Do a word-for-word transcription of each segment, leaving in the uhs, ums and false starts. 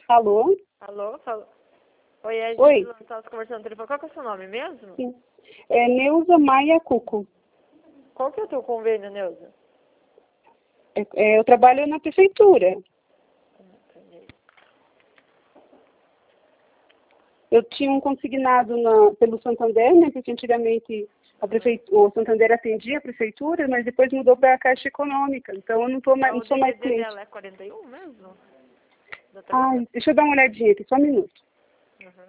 Alô? Alô? Fala. Oi, é a Oi. gente estava conversando no telefone. Qual que é o seu nome mesmo? Sim. É Neuza Maia Cuco. Qual que é o teu convênio, Neuza? É, é, eu trabalho na prefeitura. Eu tinha um consignado na, pelo Santander, né? Porque antigamente a prefeitura, o Santander atendia a prefeitura, mas depois mudou para a Caixa Econômica. Então eu não, tô mais, Ah, não o sou mais D D D cliente. dela é quarenta e um mesmo? Da Ah, Thalita? deixa eu dar uma olhadinha aqui, só um minuto. Uhum.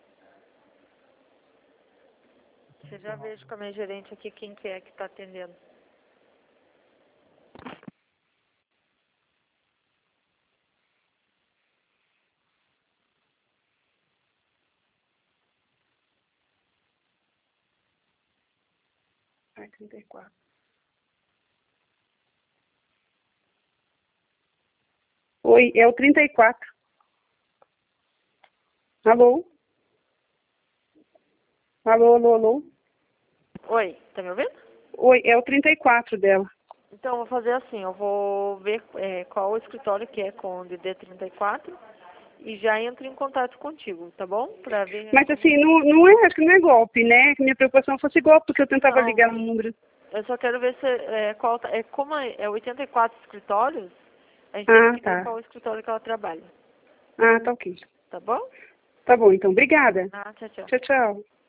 Você já vejo com a minha gerente aqui quem que é que está atendendo. Ai, trinta e quatro. Oi, é o trinta e quatro. Alô? Alô, alô, alô? Oi, tá me ouvindo? Oi, é o trinta e quatro dela. Então, eu vou fazer assim, eu vou ver é, qual o escritório que é com o D D trinta e quatro e já entro em contato contigo, tá bom? Pra ver Mas como... assim, não, não é, acho que não é golpe, né? Que minha preocupação fosse golpe, porque eu tentava Não, ligar no número. eu só quero ver se é, qual tá, é como é, é oitenta e quatro escritórios, a gente tem Ah, que ver tá. qual o escritório que ela trabalha, Ah, tá ok. tá bom? Tá bom, então. Obrigada. Ah, tchau, tchau. Tchau, tchau.